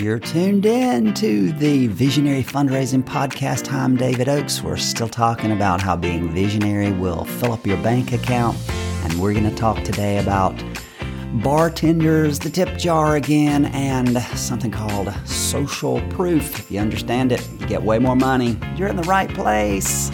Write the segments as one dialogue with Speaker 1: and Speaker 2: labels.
Speaker 1: You're tuned in to the Visionary Fundraising Podcast. I'm David Oakes. We're still talking about how being visionary will fill up your bank account. And we're going to talk today about bartenders, the tip jar again, and something called social proof. If you understand it, you get way more money. You're in the right place.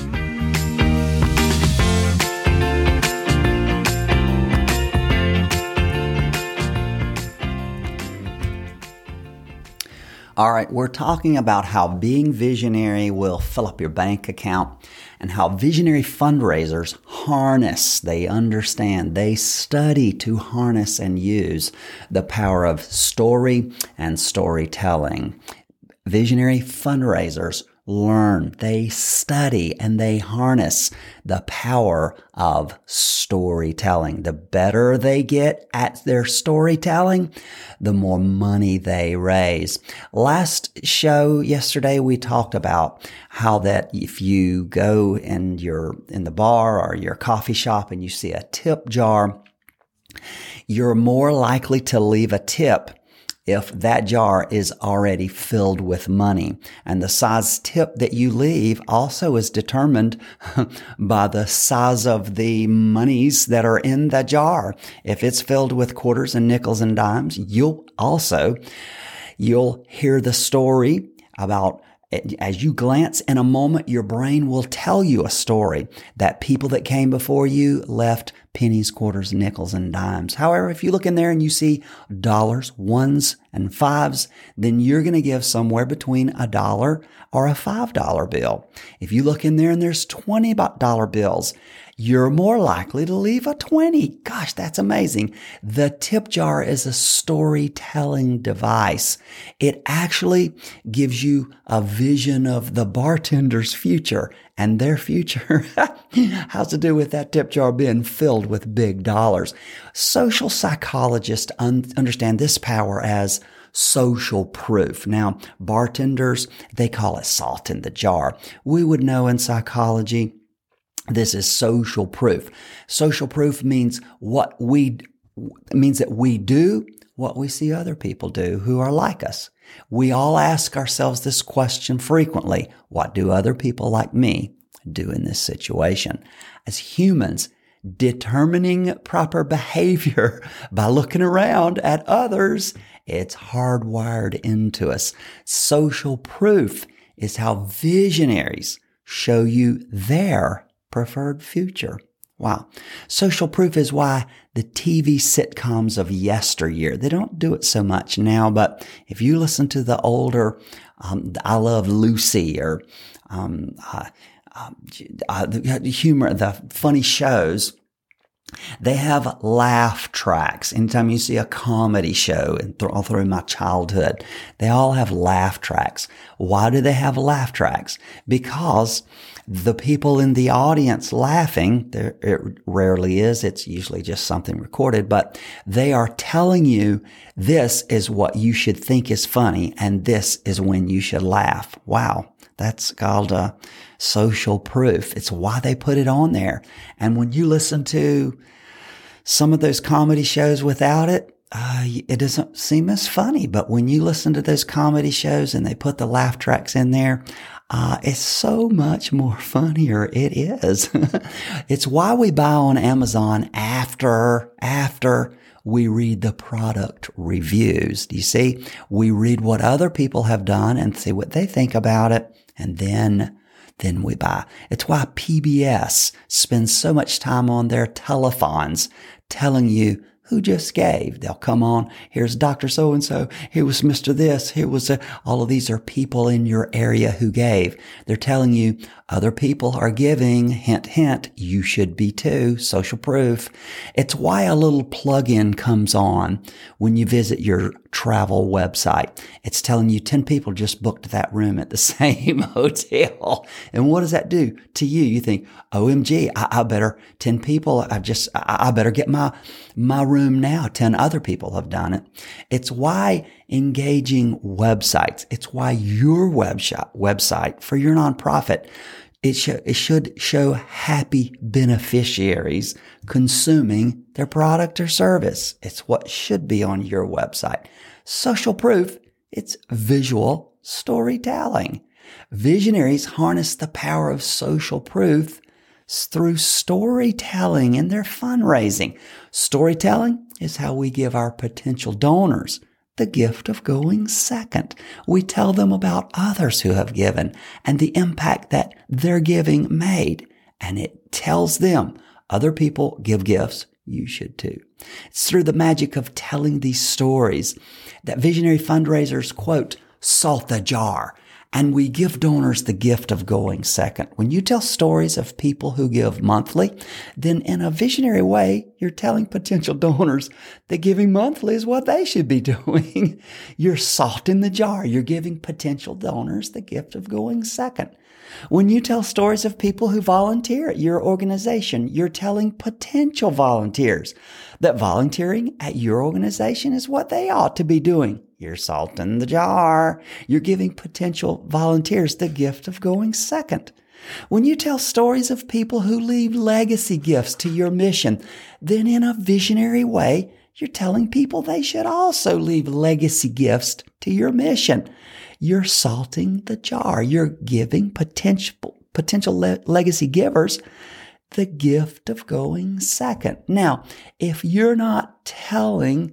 Speaker 1: All right, we're talking about how being visionary will fill up your bank account and how visionary fundraisers harness, they understand, they study to harness and use the power of story and storytelling. Visionary fundraisers learn, they study, and they harness the power of storytelling. The better they get at their storytelling, the more money they raise. Last show yesterday, we talked about how that if you go and you're in the bar or your coffee shop and you see a tip jar, you're more likely to leave a tip if that jar is already filled with money. And the size tip that you leave also is determined by the size of the monies that are in the jar. If it's filled with quarters and nickels and dimes, you'll hear the story about, as you glance in a moment, your brain will tell you a story that people that came before you left pennies, quarters, nickels, and dimes. However, if you look in there and you see dollars, ones, and fives, then you're going to give somewhere between $1 or a $5 bill. If you look in there and there's $20 bills, you're more likely to leave a 20. Gosh, that's amazing. The tip jar is a storytelling device. It actually gives you a vision of the bartender's future, and their future has to do with that tip jar being filled with big dollars. Social psychologists understand this power as social proof. Now, bartenders, they call it salt in the jar. We would know in psychology, this is social proof. Social proof means that we do what we see other people do who are like us. We all ask ourselves this question frequently. What do other people like me do in this situation? As humans, determining proper behavior by looking around at others, it's hardwired into us. Social proof is how visionaries show you their preferred future. Wow. Social proof is why the TV sitcoms of yesteryear, they don't do it so much now, but if you listen to the older I Love Lucy or the humor, the funny shows, they have laugh tracks. Anytime you see a comedy show, and all through my childhood, they all have laugh tracks. Why do they have laugh tracks? Because the people in the audience laughing, it rarely is, it's usually just something recorded, but they are telling you this is what you should think is funny, and this is when you should laugh. Wow. That's called social proof. It's why they put it on there. And when you listen to some of those comedy shows without it, it doesn't seem as funny. But when you listen to those comedy shows and they put the laugh tracks in there, it's so much more funnier. It is. It's why we buy on Amazon after we read the product reviews. Do you see? We read what other people have done and see what they think about it. And then we buy. It's why PBS spends so much time on their telephones telling you who just gave. They'll come on. Here's Dr. So-and-so. Here was Mr. This. Here was all of these are people in your area who gave. They're telling you other people are giving. Hint, hint. You should be too. Social proof. It's why a little plug-in comes on when you visit your travel website. It's telling you 10 people just booked that room at the same hotel. And what does that do to you? You think, OMG, I better 10 people. I better get my room now. 10 other people have done it. It's why engaging websites. It's why your website for your nonprofit, it should show happy beneficiaries consuming their product or service. It's what should be on your website. Social proof It's visual storytelling. Visionaries harness the power of social proof through storytelling in their fundraising. Storytelling is how we give our potential donors the gift of going second. We tell them about others who have given and the impact that their giving made. And it tells them, other people give gifts, you should too. It's through the magic of telling these stories that visionary fundraisers, quote, salt the jar, and we give donors the gift of going second. When you tell stories of people who give monthly, then in a visionary way, you're telling potential donors that giving monthly is what they should be doing. You're salt in the jar. You're giving potential donors the gift of going second. When you tell stories of people who volunteer at your organization, you're telling potential volunteers that volunteering at your organization is what they ought to be doing. You're salt in the jar. You're giving potential volunteers the gift of going second. When you tell stories of people who leave legacy gifts to your mission, then in a visionary way, you're telling people they should also leave legacy gifts to your mission. You're salting the jar. You're giving potential legacy givers the gift of going second. Now, if you're not telling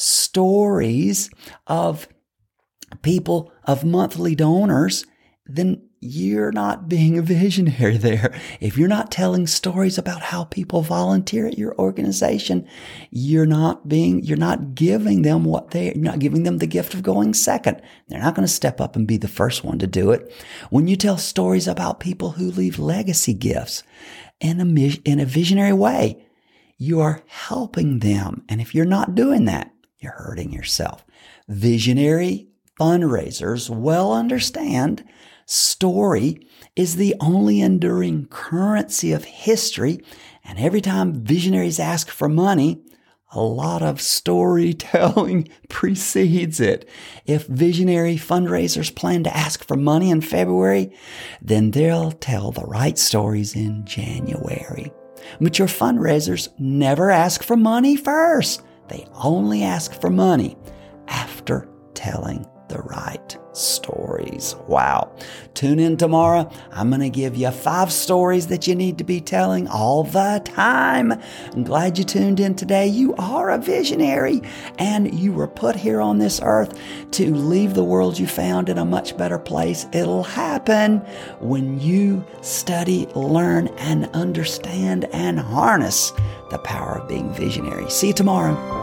Speaker 1: stories of people, of monthly donors, then you're not being a visionary there. If you're not telling stories about how people volunteer at your organization, you're not giving them you're not giving them the gift of going second. They're not going to step up and be the first one to do it. When you tell stories about people who leave legacy gifts in a visionary way, you are helping them. And if you're not doing that, you're hurting yourself. Visionary fundraisers well understand story is the only enduring currency of history. And every time visionaries ask for money, a lot of storytelling precedes it. If visionary fundraisers plan to ask for money in February, then they'll tell the right stories in January. Mature fundraisers never ask for money first. They only ask for money after telling the right stories. Wow. Tune in tomorrow. I'm going to give you 5 stories that you need to be telling all the time. I'm glad you tuned in today. You are a visionary and you were put here on this earth to leave the world you found in a much better place. It'll happen when you study, learn, and understand and harness the power of being visionary. See you tomorrow.